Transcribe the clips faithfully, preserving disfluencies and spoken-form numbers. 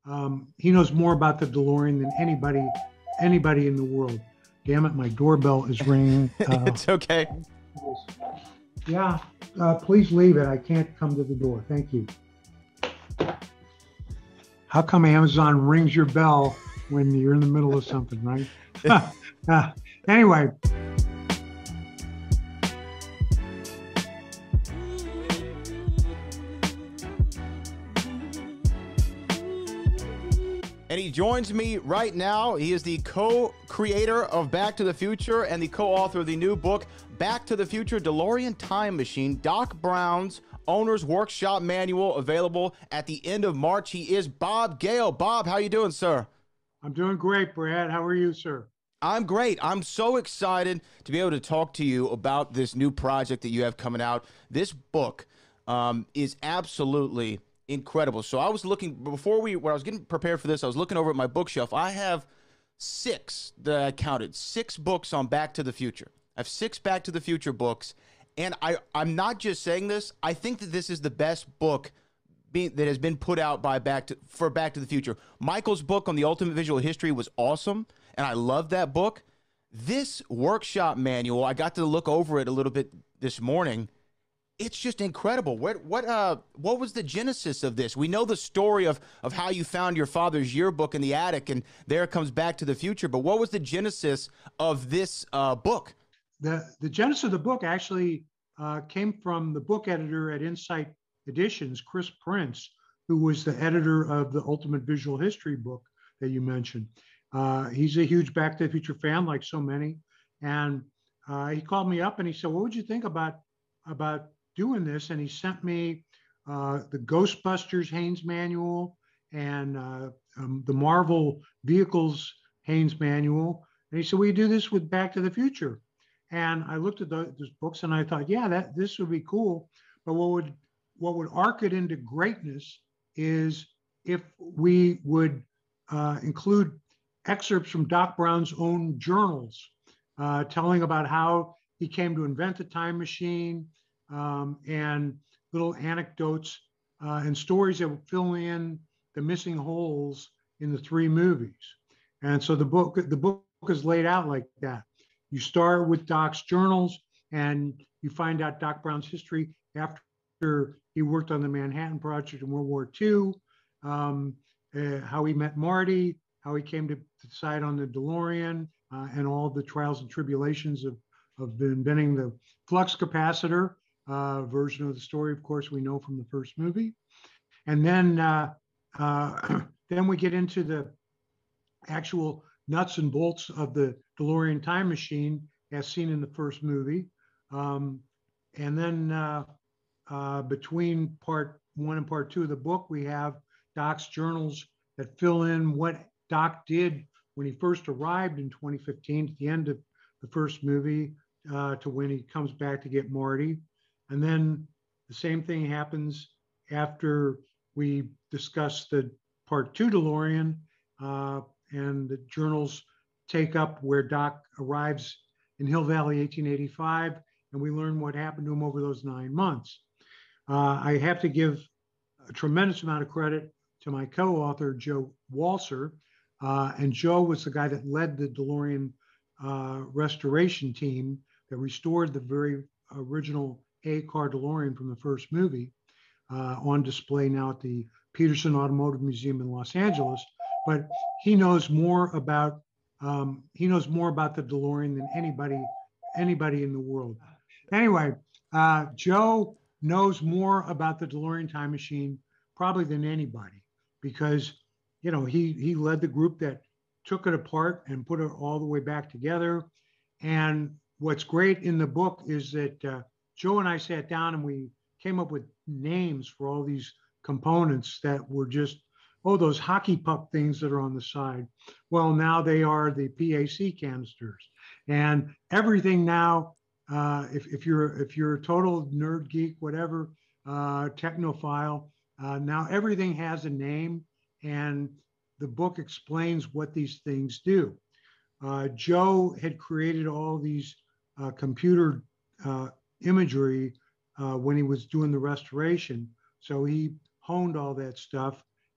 Um, he knows more about the DeLorean than anybody anybody in the world. Damn it, my doorbell is ringing. Uh, It's okay. yeah, uh, please leave it. I can't come to the door. Thank you. How come Amazon rings your bell when you're in the middle of something, right? uh, anyway, And he joins me right now. He is the co-creator of Back to the Future and the co-author of the new book, Back to the Future DeLorean Time Machine, Doc Brown's Owner's Workshop Manual, available at the end of March. He is Bob Gale. Bob, how you doing, sir? I'm doing great, Brad. How are you, sir? I'm great. I'm so excited to be able to talk to you about this new project that you have coming out. This book um, is absolutely incredible. So I was looking before we, when I was getting prepared for this, I was looking over at my bookshelf. I have six that I counted, six books on Back to the Future. I have six Back to the Future books, and I, I'm not just saying this. I think that this is the best book being, that has been put out by Back to for Back to the Future. Michael's book on the Ultimate Visual History was awesome, and I love that book. This workshop manual, I got to look over it a little bit this morning. It's just incredible. What what uh what was the genesis of this? We know the story of of how you found your father's yearbook in the attic, and there it comes Back to the Future. But what was the genesis of this uh, book? The the genesis of the book actually uh, came from the book editor at Insight Editions, Chris Prince, who was the editor of the Ultimate Visual History book that you mentioned. Uh, he's a huge Back to the Future fan, like so many, and uh, he called me up and he said, "What would you think about about doing this?" And he sent me uh, the Ghostbusters Haynes Manual and uh, um, the Marvel Vehicles Haynes Manual, and he said, "Will you do this with Back to the Future?" And I looked at the, those books and I thought, yeah, that this would be cool. But what would what would arc it into greatness is if we would uh, include excerpts from Doc Brown's own journals, uh, telling about how he came to invent the time machine, um, and little anecdotes uh, and stories that would fill in the missing holes in the three movies. And so the book the book is laid out like that. You start with Doc's journals and you find out Doc Brown's history after he worked on the Manhattan Project in World War Two, um, uh, how he met Marty, how he came to decide on the DeLorean, uh, and all the trials and tribulations of, of inventing the flux capacitor uh, version of the story, of course, we know from the first movie. And then, uh, uh, then we get into the actual nuts and bolts of the DeLorean time machine as seen in the first movie. Um, and then uh, uh, between part one and part two of the book, we have Doc's journals that fill in what Doc did when he first arrived in twenty fifteen at the end of the first movie, uh, to when he comes back to get Marty. And then the same thing happens after we discuss the part two DeLorean, uh, and the journals take up where Doc arrives in Hill Valley, eighteen eighty-five, and we learn what happened to him over those nine months. Uh, I have to give a tremendous amount of credit to my co-author, Joe Walser, uh, and Joe was the guy that led the DeLorean uh, restoration team that restored the very original A-car DeLorean from the first movie, uh, on display now at the Peterson Automotive Museum in Los Angeles. But he knows more about um, he knows more about the DeLorean than anybody anybody in the world. Anyway, uh, Joe knows more about the DeLorean time machine probably than anybody, because you know he he led the group that took it apart and put it all the way back together. And what's great in the book is that uh, Joe and I sat down and we came up with names for all these components that were just, oh, those hockey puck things that are on the side. Well, now they are the P A C canisters. And everything now, uh, if, if you're if you're a total nerd geek, whatever, uh, technophile, uh, now everything has a name, and the book explains what these things do. Uh, Joe had created all these uh, computer uh, imagery uh, when he was doing the restoration. So he honed all that stuff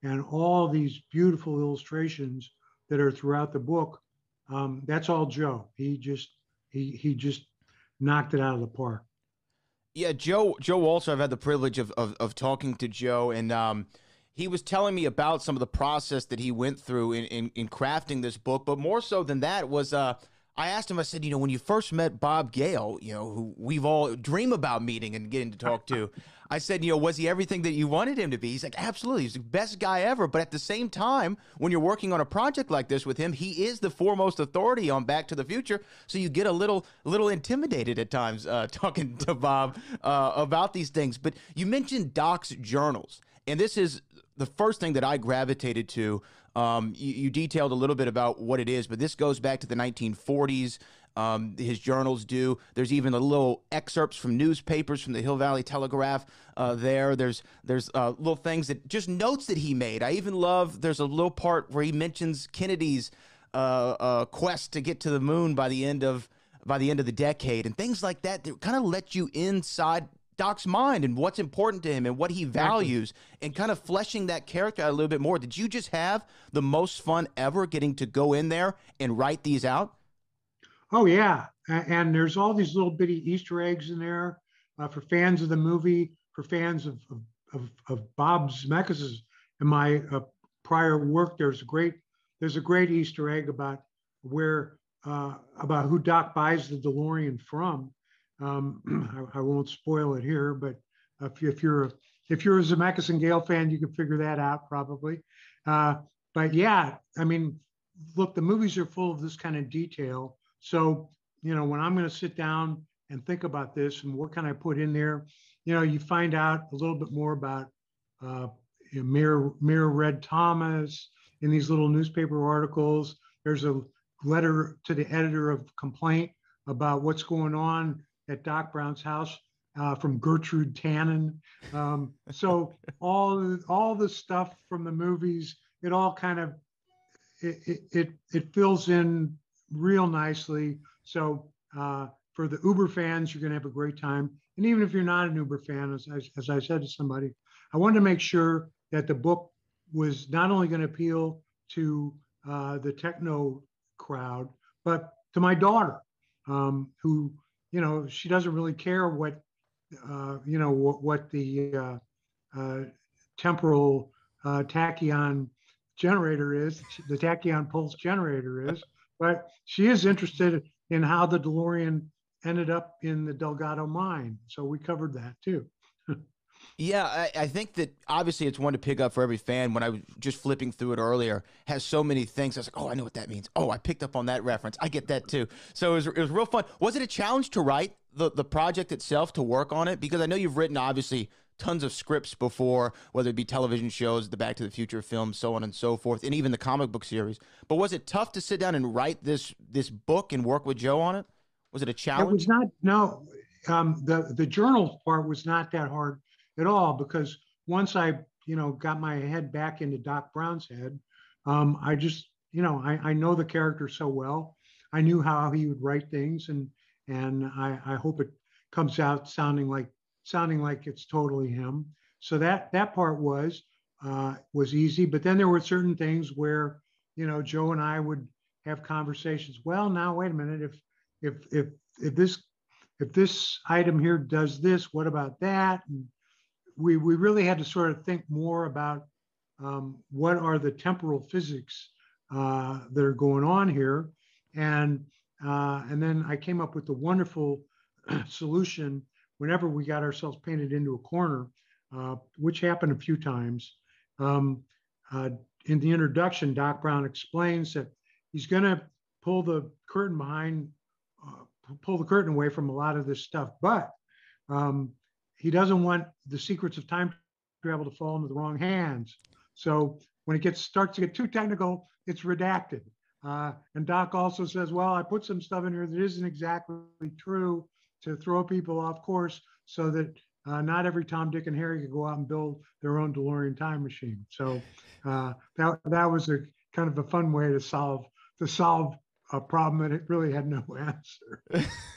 and all these beautiful illustrations that are throughout the book. Um, that's all Joe. He just he he just knocked it out of the park. Yeah, Joe Joe Walter, I've had the privilege of of, of talking to Joe, and um, he was telling me about some of the process that he went through in, in, in crafting this book. But more so than that was, uh, I asked him, I said, you know, when you first met Bob Gale, you know, who we've all dream about meeting and getting to talk to, I said, you know, was he everything that you wanted him to be? He's like, absolutely. He's the best guy ever. But at the same time, when you're working on a project like this with him, he is the foremost authority on Back to the Future. So you get a little, a little intimidated at times uh, talking to Bob uh, about these things. But you mentioned Doc's journals, and this is the first thing that I gravitated to. Um, you, you detailed a little bit about what it is, but this goes back to the nineteen forties. Um, his journals do. There's even a little excerpts from newspapers from the Hill Valley Telegraph uh, there. There's there's uh, little things that just notes that he made. I even love, there's a little part where he mentions Kennedy's uh, uh, quest to get to the moon by the end of by the end of the decade and things like that that kind of let you inside Doc's mind and what's important to him and what he values and kind of fleshing that character out a little bit more. Did you just have the most fun ever getting to go in there and write these out? Oh yeah, and there's all these little bitty Easter eggs in there uh, for fans of the movie, for fans of of, of, of Bob Zemeckis' in my uh, prior work. There's a great there's a great Easter egg about where uh, about who Doc buys the DeLorean from. Um, I, I won't spoil it here, but if, if you're a, if you're a Zemeckis and Gale fan, you can figure that out probably. Uh, but yeah, I mean, look, the movies are full of this kind of detail. So, you know, when I'm going to sit down and think about this and what can I put in there, you know, you find out a little bit more about uh, you know, Mayor, Mayor Red Thomas in these little newspaper articles. There's a letter to the editor of Complaint about what's going on at Doc Brown's house uh, from Gertrude Tannen. Um, so all, all the stuff from the movies, it all kind of, it, it, it fills in real nicely. So uh, for the Uber fans, you're going to have a great time. And even if you're not an Uber fan, as, as, as I said to somebody, I wanted to make sure that the book was not only going to appeal to uh, the techno crowd, but to my daughter, um, who, you know, she doesn't really care what, uh, you know, what, what the uh, uh, temporal uh, tachyon generator is, the tachyon pulse generator is. But she is interested in how the DeLorean ended up in the Delgado mine. So we covered that too. Yeah, I, I think that obviously it's one to pick up for every fan. When I was just flipping through it earlier, has so many things. I was like, oh, I know what that means. Oh, I picked up on that reference. I get that too. So it was, it was real fun. Was it a challenge to write the, the project itself, to work on it? Because I know you've written, obviously, tons of scripts before, whether it be television shows, the Back to the Future films, so on and so forth, and even the comic book series. But was it tough to sit down and write this this book and work with Joe on it? Was it a challenge? It was not, no, um, the, the journal part was not that hard at all, because once I, you know, got my head back into Doc Brown's head, um, I just, you know, I, I know the character so well. I knew how he would write things, and and I, I hope it comes out sounding like sounding like it's totally him. So that that part was uh, was easy. But then there were certain things where, you know, Joe and I would have conversations. Well, now wait a minute. If if if if this if this item here does this, what about that? And we we really had to sort of think more about um, what are the temporal physics uh, that are going on here, and uh, and then I came up with the wonderful solution whenever we got ourselves painted into a corner, uh, which happened a few times. Um, uh, in the introduction, Doc Brown explains that he's going to pull the curtain behind, uh, pull the curtain away from a lot of this stuff, but um, he doesn't want the secrets of time travel to fall into the wrong hands. So when it gets starts to get too technical, it's redacted. Uh, and Doc also says, well, I put some stuff in here that isn't exactly true to throw people off course, so that uh, not every Tom, Dick, and Harry could go out and build their own DeLorean time machine. So uh, that that was a kind of a fun way to solve to solve a problem that it really had no answer.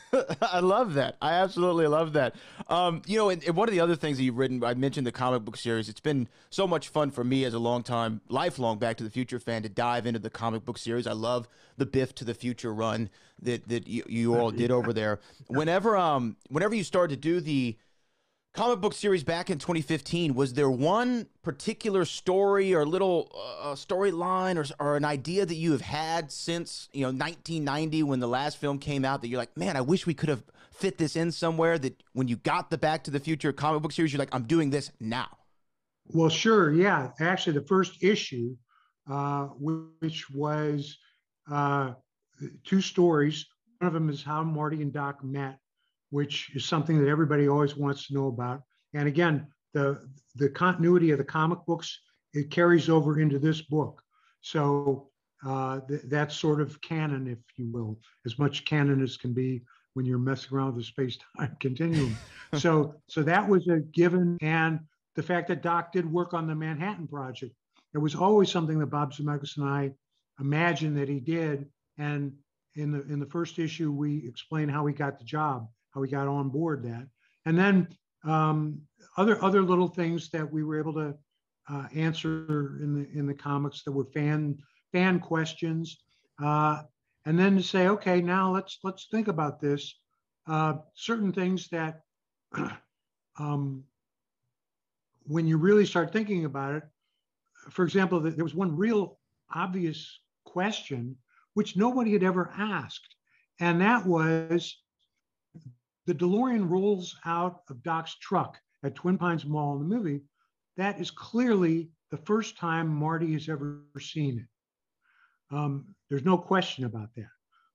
I love that. I absolutely love that. Um, you know, and, and one of the other things that you've written, I mentioned the comic book series. It's been so much fun for me as a long time, lifelong Back to the Future fan to dive into the comic book series. I love the Biff to the Future run that that you, you all did over there. Whenever um whenever you started to do the comic book series back in twenty fifteen, was there one particular story or little uh, storyline or, or an idea that you have had since, you know, nineteen ninety when the last film came out that you're like, man, I wish we could have fit this in somewhere, that when you got the Back to the Future comic book series, you're like, I'm doing this now? Well, sure. Yeah. Actually, the first issue, uh, which was uh, two stories. One of them is how Marty and Doc met, which is something that everybody always wants to know about. And again, the the continuity of the comic books, it carries over into this book. So uh, th- that's sort of canon, if you will, as much canon as can be when you're messing around with the space-time continuum. So so that was a given, and the fact that Doc did work on the Manhattan Project, it was always something that Bob Zemeckis and I imagined that he did. And in the in the first issue, we explain how he got the job, how we got on board that, and then um, other other little things that we were able to uh, answer in the in the comics that were fan fan questions, uh, and then to say, okay, now let's let's think about this. Uh, certain things that, um, when you really start thinking about it, for example, there was one real obvious question which nobody had ever asked, and that was, the DeLorean rolls out of Doc's truck at Twin Pines Mall in the movie. That is clearly the first time Marty has ever seen it. Um, there's no question about that.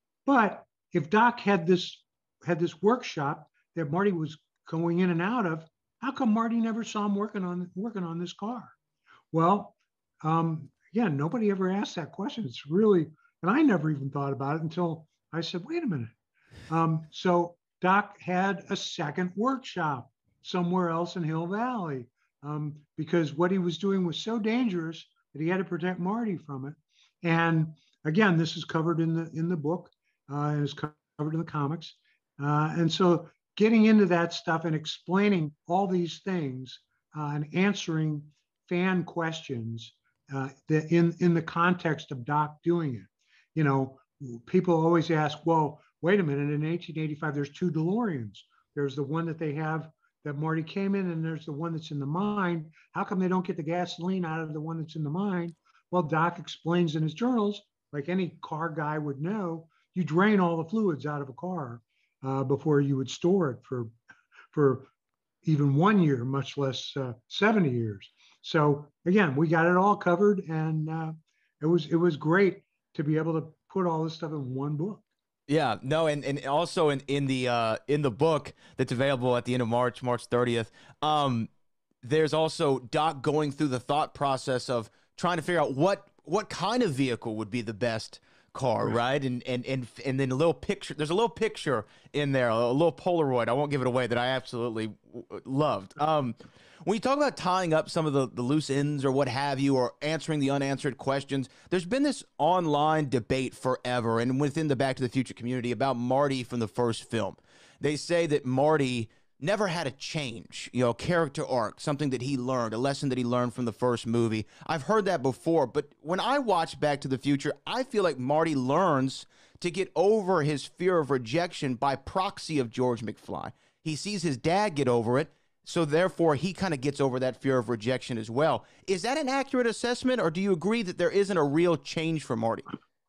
But if Doc had this had this workshop that Marty was going in and out of, how come Marty never saw him working on working on this car? Well, um, again, nobody ever asked that question. It's really, and I never even thought about it until I said, wait a minute. Um, so Doc had a second workshop somewhere else in Hill Valley, um, because what he was doing was so dangerous that he had to protect Marty from it. And again, this is covered in the in the book, uh, and is covered in the comics. Uh, and so getting into that stuff and explaining all these things, uh, and answering fan questions, uh, that in in the context of Doc doing it. You know, people always ask, well, wait a minute, in eighteen eighty-five, there's two DeLoreans. There's the one that they have that Marty came in, and there's the one that's in the mine. How come they don't get the gasoline out of the one that's in the mine? Well, Doc explains in his journals, like any car guy would know, you drain all the fluids out of a car uh, before you would store it for, for even one year, much less uh, seventy years. So again, we got it all covered, and uh, it was it was great to be able to put all this stuff in one book. Yeah, no, and, and also in, in the uh in the book that's available at the end of March, March thirtieth, um, there's also Doc going through the thought process of trying to figure out what what kind of vehicle would be the best car, right? right? And and and and then a little picture. There's a little picture in there, a little Polaroid. I won't give it away, that I absolutely loved. Um, when you talk about tying up some of the, the loose ends or what have you, or answering the unanswered questions, there's been this online debate forever and within the Back to the Future community about Marty from the first film. They say that Marty never had a change, you know, character arc, something that he learned, a lesson that he learned from the first movie. I've heard that before, but when I watch Back to the Future, I feel like Marty learns to get over his fear of rejection by proxy of George McFly. He sees his dad get over it, so therefore he kind of gets over that fear of rejection as well. Is that an accurate assessment, or do you agree that there isn't a real change for Marty?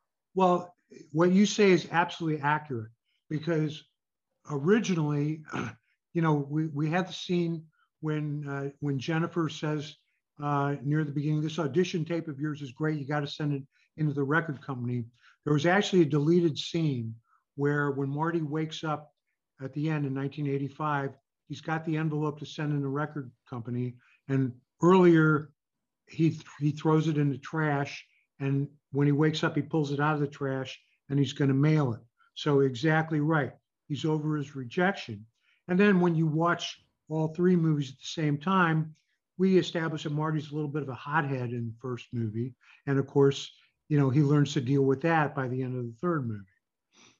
Well, what you say is absolutely accurate, because originally, you know, we, we had the scene when uh, when Jennifer says uh, near the beginning, this audition tape of yours is great, you got to send it into the record company. There was actually a deleted scene where when Marty wakes up at the end in nineteen eighty-five, he's got the envelope to send in the record company. And earlier, he, th- he throws it in the trash. And when he wakes up, he pulls it out of the trash and he's going to mail it. So exactly right. He's over his rejection. And then when you watch all three movies at the same time, we establish that Marty's a little bit of a hothead in the first movie. And of course, you know, he learns to deal with that by the end of the third movie.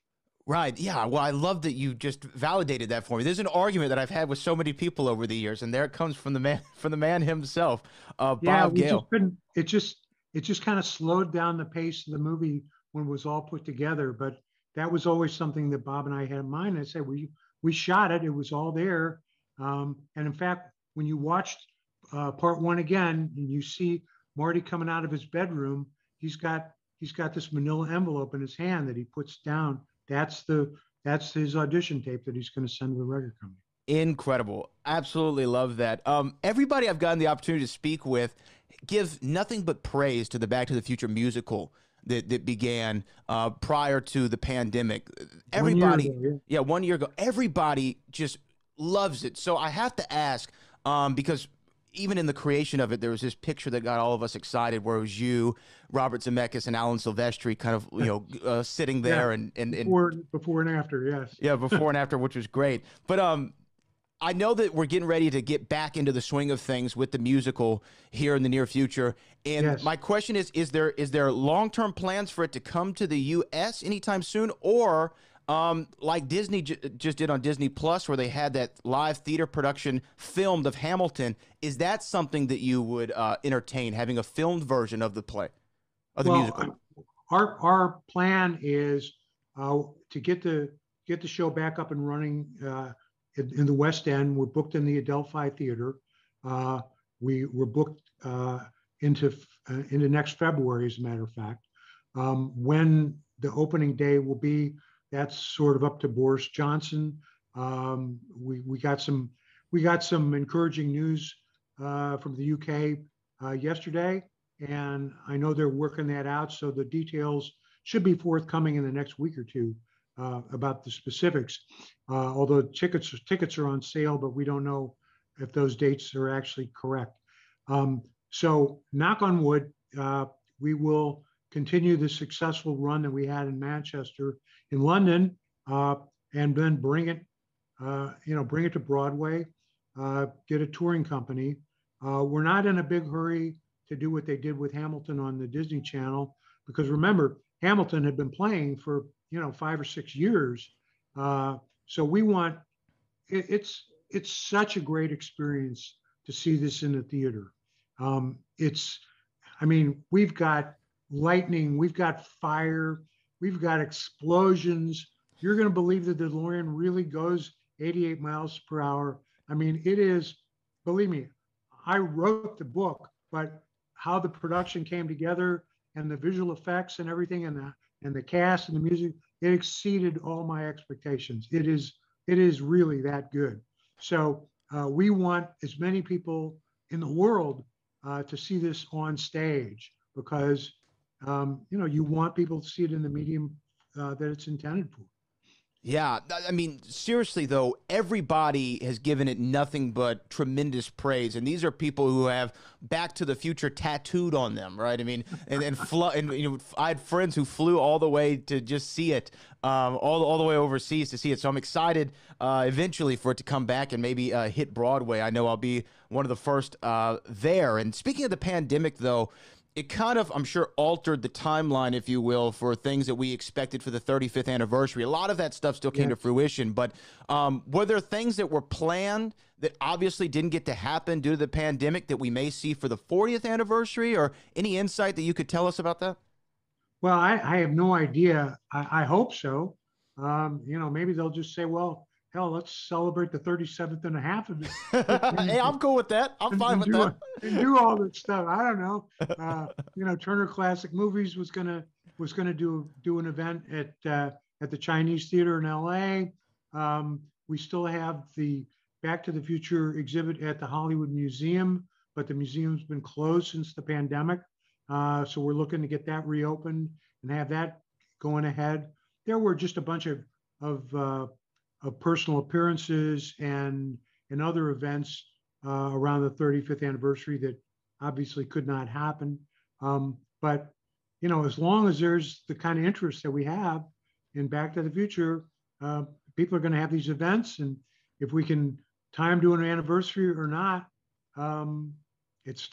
Right. Yeah. Well, I love that you just validated that for me. There's an argument that I've had with so many people over the years, and there it comes from the man, from the man himself, uh, Yeah, Bob we just Gale. couldn't. It just it just kind of slowed down the pace of the movie when it was all put together. But that was always something that Bob and I had in mind. I said we we shot it. It was all there. Um, and in fact, when you watched uh, part one again, and you see Marty coming out of his bedroom, he's got he's got this Manila envelope in his hand that he puts down. That's the that's his audition tape that he's going to send to the record company. Incredible. Absolutely love that. Um, everybody I've gotten the opportunity to speak with give nothing but praise to the Back to the Future musical that, that began uh, prior to the pandemic. One year Everybody, ago, yeah. yeah, one year ago, everybody just loves it. So I have to ask, um, because even in the creation of it, there was this picture that got all of us excited, where it was you, Robert Zemeckis, and Alan Silvestri, kind of you know uh, sitting Yeah, there and and, and before before and after, yes. yeah, before and after, which was great. But um, I know that we're getting ready to get back into the swing of things with the musical here in the near future. And Yes. my question is, is there is there long-term plans for it to come to the U S anytime soon? Or um, like Disney j- just did on Disney Plus, where they had that live theater production filmed of Hamilton, is that something that you would uh, entertain, having a filmed version of the play, of the Well, musical? our our plan is uh, to get the get the show back up and running uh, in, in the West End. We're booked in the Adelphi Theater. Uh, we were booked uh, into uh, into next February, as a matter of fact. Um, when the opening day will be, that's sort of up to Boris Johnson. Um, we we got some we got some encouraging news uh, from the U K uh, yesterday, and I know they're working that out. So the details should be forthcoming in the next week or two uh, about the specifics. Uh, although tickets tickets are on sale, but we don't know if those dates are actually correct. Um, so knock on wood, uh, we will continue the successful run that we had in Manchester, in London, uh, and then bring it, uh, you know, bring it to Broadway, uh, get a touring company. Uh, we're not in a big hurry to do what they did with Hamilton on the Disney Channel, because remember, Hamilton had been playing for, you know, five or six years. Uh, so we want, it, it's, it's such a great experience to see this in the theater. Um, it's, I mean, we've got lightning, we've got fire, we've got explosions. You're going to believe the DeLorean really goes eighty-eight miles per hour. I mean, it is, believe me, I wrote the book, but how the production came together and the visual effects and everything, and the and the cast and the music, it exceeded all my expectations. It is it is really that good. So uh, we want as many people in the world uh, to see this on stage, because um, you know, you want people to see it in the medium uh, that it's intended for. Yeah, I mean, seriously though, everybody has given it nothing but tremendous praise, and these are people who have Back to the Future tattooed on them, right? I mean, and and, fl- and you know, I had friends who flew all the way to just see it, um, all all the way overseas to see it. So I'm excited uh, eventually for it to come back and maybe uh, hit Broadway. I know I'll be one of the first uh, there. And speaking of the pandemic, though, it kind of, I'm sure, altered the timeline, if you will, for things that we expected for the thirty-fifth anniversary. A lot of that stuff still came Yeah. to fruition, but um, were there things that were planned that obviously didn't get to happen due to the pandemic that we may see for the fortieth anniversary, or any insight that you could tell us about that? Well, I, I have no idea. I, I hope so. Um, you know, maybe they'll just say, well, hell, let's celebrate the thirty-seventh and a half of the fifth Hey, I'm cool with that. I'm and, fine and with do that. a, and do all that stuff. I don't know. Uh, you know, Turner Classic Movies was gonna was gonna do do an event at uh, at the Chinese Theater in L A. Um, we still have the Back to the Future exhibit at the Hollywood Museum, but the museum's been closed since the pandemic. Uh, so we're looking to get that reopened and have that going ahead. There were just a bunch of of, uh, of personal appearances and and other events uh, around the thirty-fifth anniversary that obviously could not happen. Um, but you know, as long as there's the kind of interest that we have in Back to the Future, uh, people are going to have these events, and if we can time to an anniversary or not, um, it's still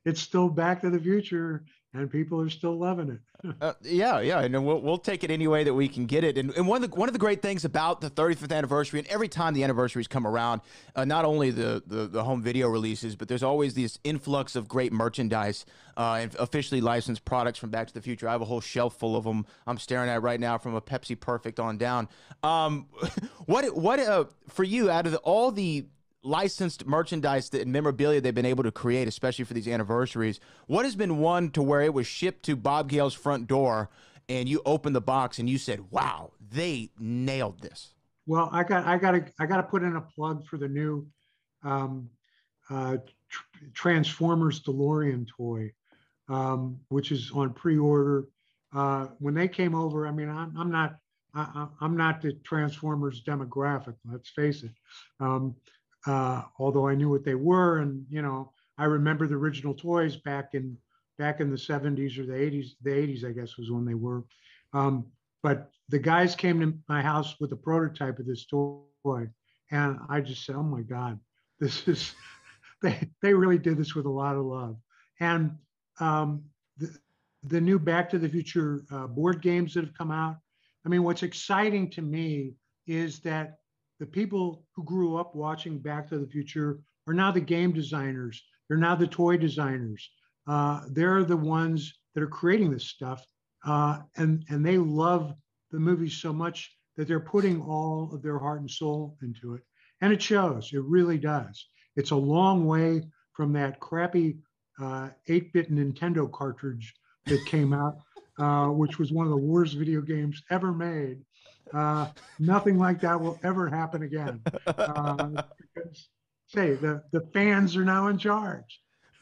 it's still Back to the Future, and people are still loving it. Uh, yeah, yeah, and we'll we'll take it any way that we can get it. And, and one of the one of the great things about the thirty-fifth anniversary, and every time the anniversaries come around, uh, not only the, the the home video releases, but there's always this influx of great merchandise uh, and officially licensed products from Back to the Future. I have a whole shelf full of them. I'm staring at right now, from a Pepsi Perfect on down. Um, what what uh, for you, out of the, all the licensed merchandise that, and memorabilia they've been able to create, especially for these anniversaries, what has been one to where it was shipped to Bob Gale's front door and you opened the box and you said, wow, they nailed this? Well, I got I got to I got to put in a plug for the new um, uh, tr Transformers DeLorean toy, um, which is on pre-order. Uh, when they came over, I mean, I'm, I'm not I, I'm not the Transformers demographic. Let's face it. Um, Uh, although I knew what they were, and you know, I remember the original toys back in back in the seventies or the eighties. The eighties, I guess, was when they were. Um, but the guys came to my house with a prototype of this toy, and I just said, "Oh my God, this is." They they really did this with a lot of love, and um, the the new Back to the Future uh, board games that have come out. I mean, what's exciting to me is that the people who grew up watching Back to the Future are now the game designers. They're now the toy designers. Uh, they're the ones that are creating this stuff. Uh, and, and they love the movie so much that they're putting all of their heart and soul into it. And it shows, it really does. It's a long way from that crappy uh, eight-bit Nintendo cartridge that came out, uh, which was one of the worst video games ever made. Uh, nothing like that will ever happen again. Uh, because, say, the, the fans are now in charge.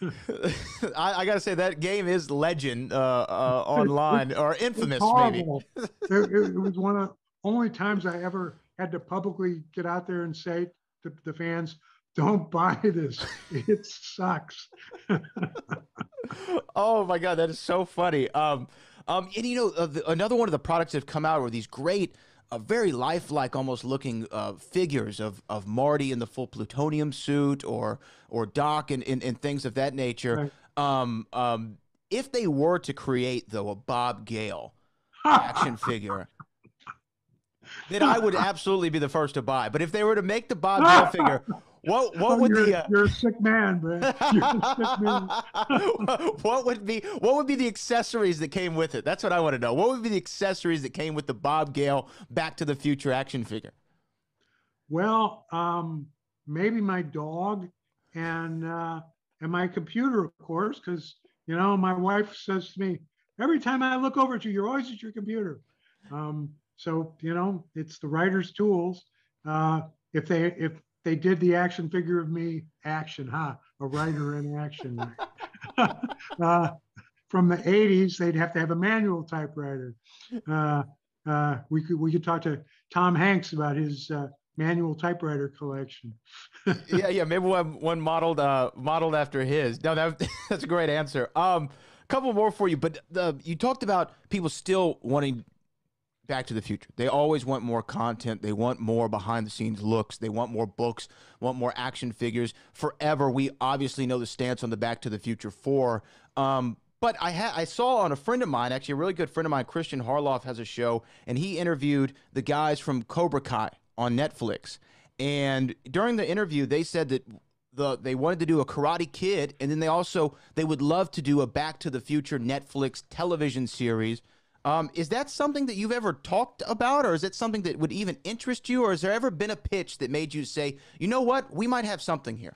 I, I got to say, that game is legend uh, uh, online, it, or infamous, maybe. it, it was one of the only times I ever had to publicly get out there and say to the fans, don't buy this. It sucks. Oh, my God. That is so funny. Um, um, and, you know, uh, the, another one of the products that have come out are these great, uh, very lifelike, almost looking uh, figures of, of Marty in the full plutonium suit, or or Doc, and, and, and things of that nature. Right. Um, um, if they were to create, though, a Bob Gale action figure, then I would absolutely be the first to buy. But if they were to make the Bob Gale figure, what what oh, would you're, the uh, you're a sick man, man. You're a sick man. what would be what would be the accessories that came with it? That's what I want to know. What would be the accessories that came with the Bob Gale Back to the Future action figure? Well, um, maybe my dog and uh, and my computer, of course, because you know my wife says to me every time I look over at you, you're always at your computer. Um, so you know it's the writer's tools. Uh, if they if they did the action figure of me, action, huh? A writer in action. uh, from the eighties, they'd have to have a manual typewriter. Uh, uh, we could we could talk to Tom Hanks about his uh, manual typewriter collection. yeah, yeah, maybe one one modeled uh, modeled after his. No, that that's a great answer. Um, a couple more for you, but the you talked about people still wanting Back to the Future. They always want more content. They want more behind the scenes looks. They want more books, want more action figures. Forever, we obviously know the stance on the Back to the Future four. Um, but I ha I saw on a friend of mine, actually a really good friend of mine, Christian Harloff, has a show, and he interviewed the guys from Cobra Kai on Netflix. And during the interview, they said that the they wanted to do a Karate Kid, and then they also they would love to do a Back to the Future Netflix television series. Um, is that something that you've ever talked about, or is it something that would even interest you, or has there ever been a pitch that made you say, you know what, we might have something here?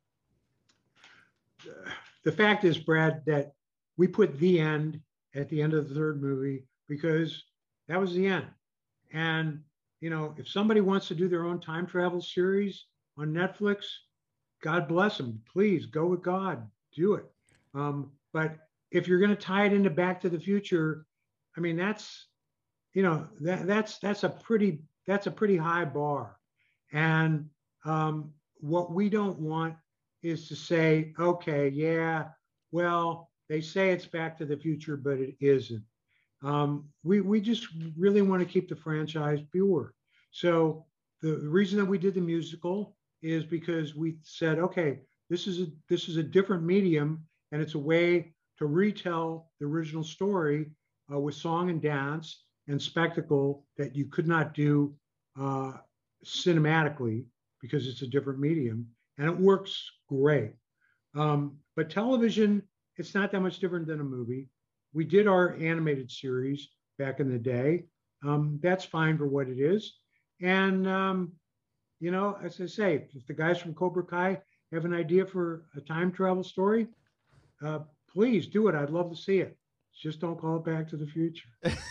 The fact is, Brad, that we put the end at the end of the third movie because that was the end. And, you know, if somebody wants to do their own time travel series on Netflix, God bless them. Please go with God, do it. Um, but if you're going to tie it into Back to the Future, I mean, that's, you know, that that's that's a pretty that's a pretty high bar. And um, what we don't want is to say, okay, yeah, well, they say it's Back to the Future, but it isn't. Um, we we just really want to keep the franchise pure. So the, the reason that we did the musical is because we said, okay, this is a this is a different medium, and it's a way to retell the original story uh, with song and dance and spectacle that you could not do uh, cinematically because it's a different medium, and it works great. Um, but television, it's not that much different than a movie. We did our animated series back in the day. Um, that's fine for what it is. And, um, you know, as I say, if the guys from Cobra Kai have an idea for a time travel story, uh, please do it. I'd love to see it. Just don't call it Back to the Future.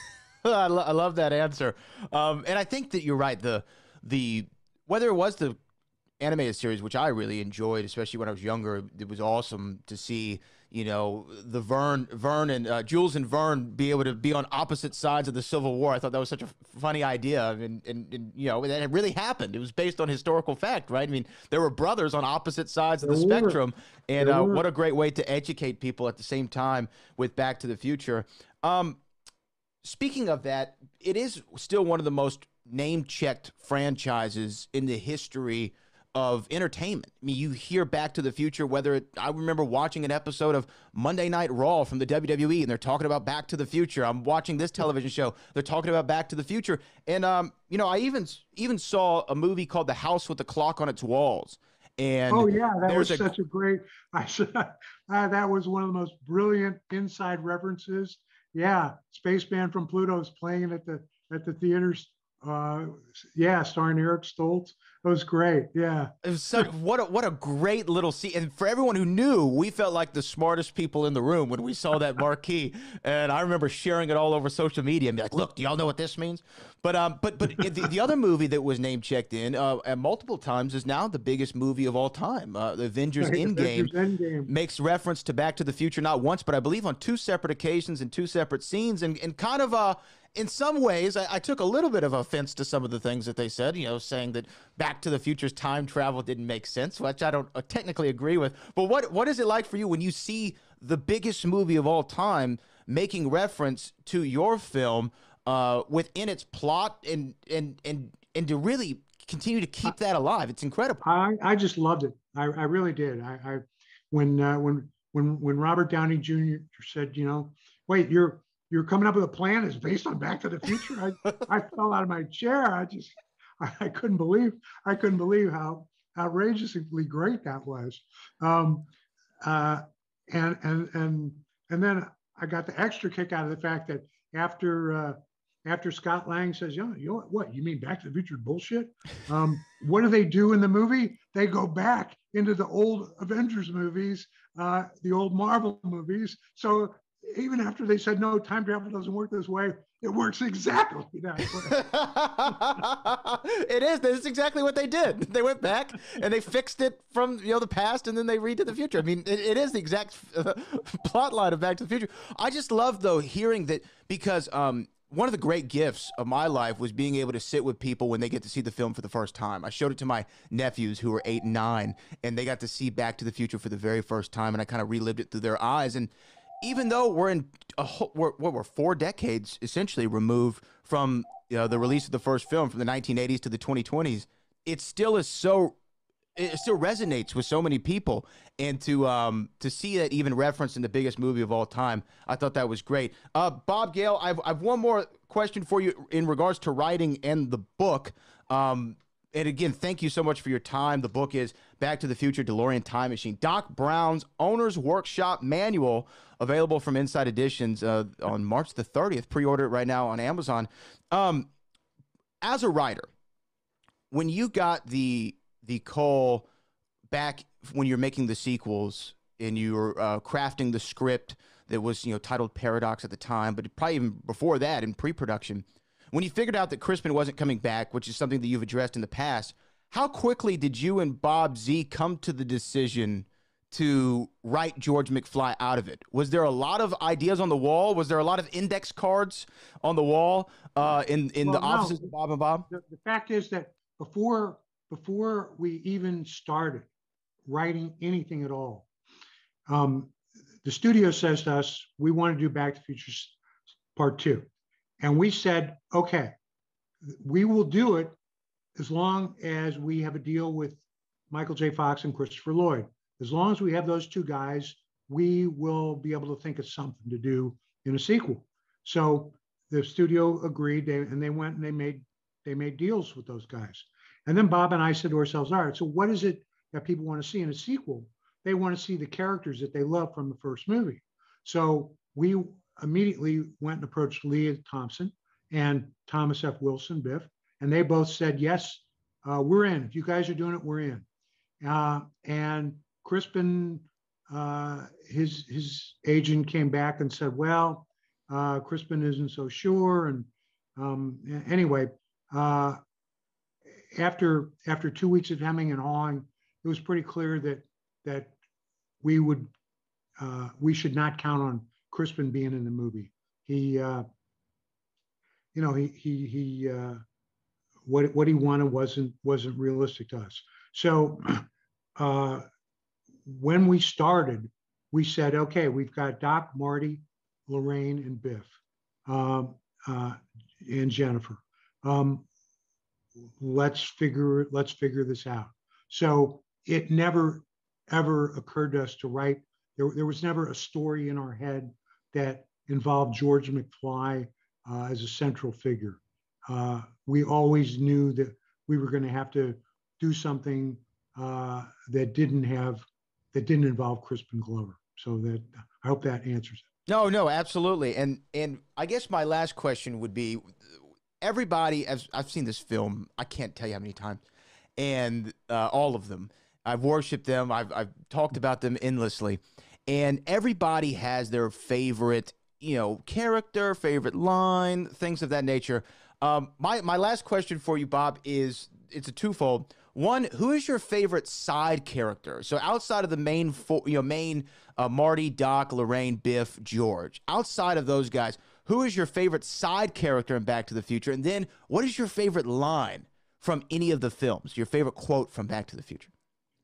I, lo- I love that answer. Um, and I think that you're right. The, the, whether it was the animated series, which I really enjoyed, especially when I was younger, it was awesome to see, you know, the Vern, Vern and uh, Jules and Vern be able to be on opposite sides of the Civil War. I thought that was such a funny idea, and, and, and you know, that it really happened. It was based on historical fact, right? I mean, there were brothers on opposite sides of the There were. spectrum, and There uh, were. what a great way to educate people at the same time with Back to the Future. Um, speaking of that, it is still one of the most name-checked franchises in the history of entertainment. I mean, you hear Back to the Future, whether it, I remember watching an episode of Monday Night Raw from the W W E, and they're talking about Back to the Future. I'm watching this television show, they're talking about Back to the Future. And, um, you know, I even, even saw a movie called The House with the Clock on Its Walls. And oh yeah, that was a, such a great, I said, uh, that was one of the most brilliant inside references. Yeah, Spaceman from Pluto is playing at the, at the theaters. Uh, yeah, starring Eric Stoltz. It was great. Yeah. It was such, what a, what a great little scene. And for everyone who knew, we felt like the smartest people in the room when we saw that marquee. And I remember sharing it all over social media and be like, look, do y'all know what this means? But um, but but the, the other movie that was name checked in uh, at multiple times is now the biggest movie of all time. Uh, the Avengers Right, Endgame, Avengers Endgame makes reference to Back to the Future not once, but I believe on two separate occasions and two separate scenes, and, and kind of uh in some ways, I, I took a little bit of offense to some of the things that they said, you know, saying that Back to the Future's time travel didn't make sense, which I don't uh, technically agree with. But what what is it like for you when you see the biggest movie of all time making reference to your film uh, within its plot and and and and to really continue to keep that alive? It's incredible. I, I just loved it. I, I really did. I, I when uh, when when when Robert Downey Junior said, you know, wait, you're you're coming up with a plan that's based on Back to the Future. I, I fell out of my chair. I just I, I couldn't believe I couldn't believe how outrageously great that was. Um, uh, and and and and then I got the extra kick out of the fact that after uh, after Scott Lang says, you know, you know what, you mean Back to the Future bullshit? Um, what do they do in the movie? They go back into the old Avengers movies, uh, the old Marvel movies. So even after they said, no, time travel doesn't work this way, it works exactly that way. It is. That's exactly what they did. They went back and they fixed it from, you know, the past, and then they redid the future. I mean, it, it is the exact uh, plot line of Back to the Future. I just love, though, hearing that, because um, one of the great gifts of my life was being able to sit with people when they get to see the film for the first time. I showed it to my nephews who were eight and nine, and they got to see Back to the Future for the very first time, and I kind of relived it through their eyes. And even though we're in a whole, we're, we're four decades essentially removed from, you know, the release of the first film from the nineteen eighties to the twenty twenties, it still is so, it still resonates with so many people. And to um to see that even referenced in the biggest movie of all time, I thought that was great. Uh, Bob Gale, I've I've one more question for you in regards to writing and the book. Um, And again, thank you so much for your time. The book is Back to the Future DeLorean Time Machine. Doc Brown's Owner's Workshop Manual, available from Inside Editions uh, on March the thirtieth. Pre-order it right now on Amazon. Um, as a writer, when you got the the call back when you're making the sequels and you were uh, crafting the script that was, you know, titled Paradox at the time, but probably even before that in pre-production, when you figured out that Crispin wasn't coming back, which is something that you've addressed in the past, how quickly did you and Bob Z come to the decision to write George McFly out of it? Was there a lot of ideas on the wall? Was there a lot of index cards on the wall uh, in, in well, the no. offices of Bob and Bob? The, the fact is that before before we even started writing anything at all, um, the studio says to us, we want to do Back to the Future Part Two. And we said, okay, we will do it as long as we have a deal with Michael J. Fox and Christopher Lloyd. As long as we have those two guys we will be able to think of something to do in a sequel. So the studio agreed, they, and they went and they made they made deals with those guys. And then Bob and I said to ourselves, all right, so what is it that people want to see in a sequel? They want to see the characters that they love from the first movie. So we immediately went and approached Leah Thompson and Thomas F. Wilson, Biff, and they both said, yes, uh, we're in. If you guys are doing it, we're in. Uh, and Crispin, uh, his, his agent came back and said, well, uh, Crispin isn't so sure. And um, anyway, uh, after, after two weeks of hemming and hawing, it was pretty clear that, that we would, uh, we should not count on Crispin being in the movie. He, uh, you know, he, he, he, uh, what, what he wanted wasn't, wasn't realistic to us. So uh, when we started, we said, okay, we've got Doc, Marty, Lorraine, and Biff, um, uh, and Jennifer. Um, let's figure, let's figure this out. So it never, ever occurred to us to write. There, there was never a story in our head that involved George McFly uh, as a central figure. Uh, we always knew that we were going to have to do something uh, that didn't have, that didn't involve Crispin Glover. So that, I hope that answers it. No, no, absolutely. And and I guess my last question would be, everybody, as I've seen this film, I can't tell you how many times, and uh, all of them. I've worshiped them. I've, I've talked about them endlessly. And everybody has their favorite, you know, character, favorite line, things of that nature. Um, my, my last question for you, Bob, is it's a twofold. One, who is your favorite side character? So outside of the main, four, you know, main uh, Marty, Doc, Lorraine, Biff, George, outside of those guys, who is your favorite side character in Back to the Future? And then what is your favorite line from any of the films? Your favorite quote from Back to the Future?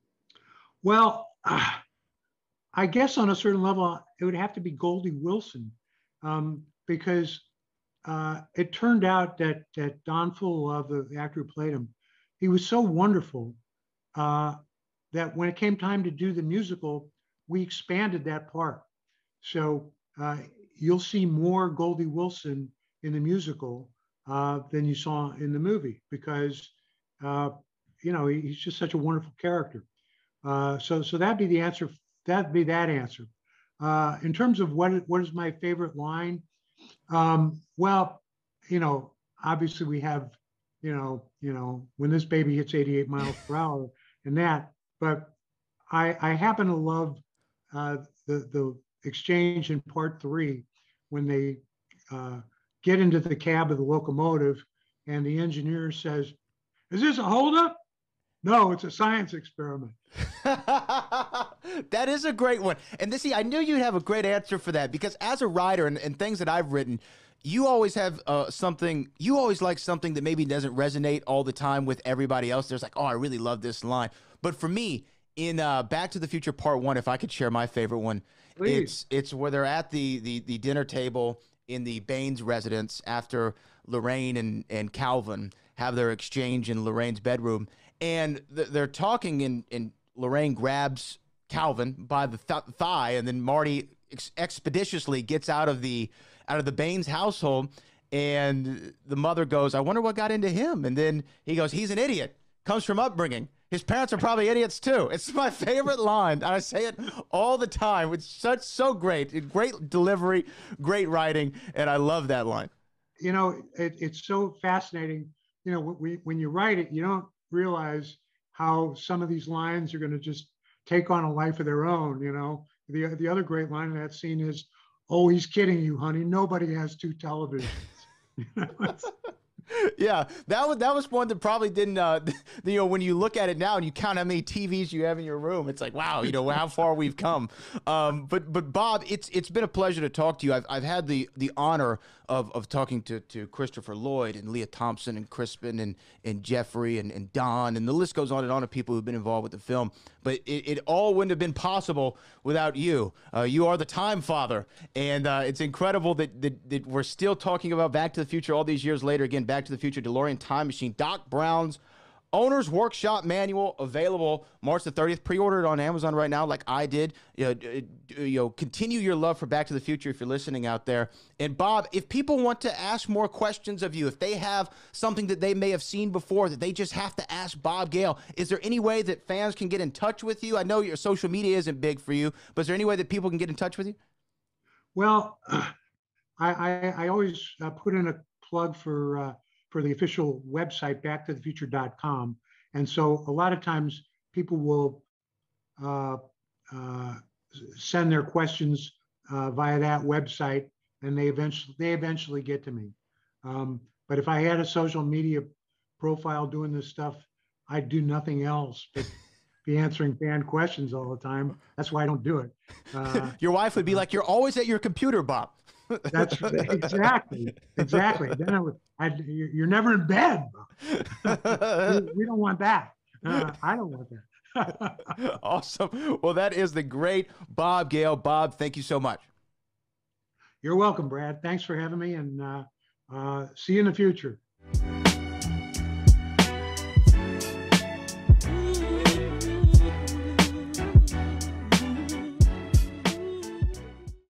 Well, uh, I guess on a certain level, it would have to be Goldie Wilson, um, because uh, it turned out that that Don Fullilove, the, the actor who played him, he was so wonderful uh, that when it came time to do the musical, we expanded that part. So uh, you'll see more Goldie Wilson in the musical uh, than you saw in the movie, because uh, you know, he, he's just such a wonderful character. Uh, so, so that'd be the answer. That'd be that answer. Uh, in terms of what, what is my favorite line? Um, well, you know, obviously we have, you know, you know, when this baby hits eighty-eight miles per hour and that, but I, I happen to love uh, the, the exchange in part three when they uh, get into the cab of the locomotive and the engineer says, "Is this a holdup?" "No, it's a science experiment." That is a great one. And this, see, I knew you'd have a great answer for that, because as a writer and, and things that I've written, you always have uh, something, you always like something that maybe doesn't resonate all the time with everybody else. There's like, oh, I really love this line. But for me, in uh, Back to the Future Part One, if I could share my favorite one, Please. it's it's where they're at the, the, the dinner table in the Baines residence after Lorraine and, and Calvin have their exchange in Lorraine's bedroom. And th they're talking, and, and Lorraine grabs Calvin by the th thigh, and then Marty ex expeditiously gets out of the out of the Baines household, and the mother goes, "I wonder what got into him." And then he goes, "He's an idiot. Comes from upbringing. His parents are probably idiots too." It's my favorite line. I say it all the time. It's such so great, great delivery, great writing, and I love that line. You know, it, it's so fascinating. You know, when, when you write it, you don't realize how some of these lines are going to just take on a life of their own. You know, the the other great line in that scene is, "Oh, he's kidding you, honey. Nobody has two televisions." You know, yeah, that was that was one that probably didn't. Uh, you know, when you look at it now and you count how many T Vs you have in your room, it's like, wow, you know how far we've come. Um, but but Bob, it's it's been a pleasure to talk to you. I've I've had the the honor of of talking to to Christopher Lloyd and Leah Thompson and Crispin and and Jeffrey and and Don, and the list goes on and on of people who've been involved with the film. But it, it all wouldn't have been possible without you. Uh, you are the time father, and uh, it's incredible that, that that we're still talking about Back to the Future all these years later. Again, Back to the Future, DeLorean Time Machine, Doc Brown's Owner's Workshop Manual available March the thirtieth. Pre-order it on Amazon right now, like I did. You know, you know, continue your love for Back to the Future if you're listening out there. And Bob, if people want to ask more questions of you, if they have something that they may have seen before that they just have to ask Bob Gale, is there any way that fans can get in touch with you? I know your social media isn't big for you, but is there any way that people can get in touch with you? Well, I, I, I always uh, put in a plug for uh, for the official website, back to the future dot com. And so a lot of times people will uh, uh, send their questions uh, via that website, and they eventually they eventually get to me. Um, but if I had a social media profile doing this stuff, I'd do nothing else but be answering fan questions all the time. That's why I don't do it. Uh, Your wife would be like, "You're always at your computer, Bob." That's exactly, exactly. Then I would, I'd, you're never in bed. we, we don't want that. Uh, I don't want that. Awesome. Well, that is the great Bob Gale. Bob, thank you so much. You're welcome, Brad. Thanks for having me, and uh, uh, see you in the future.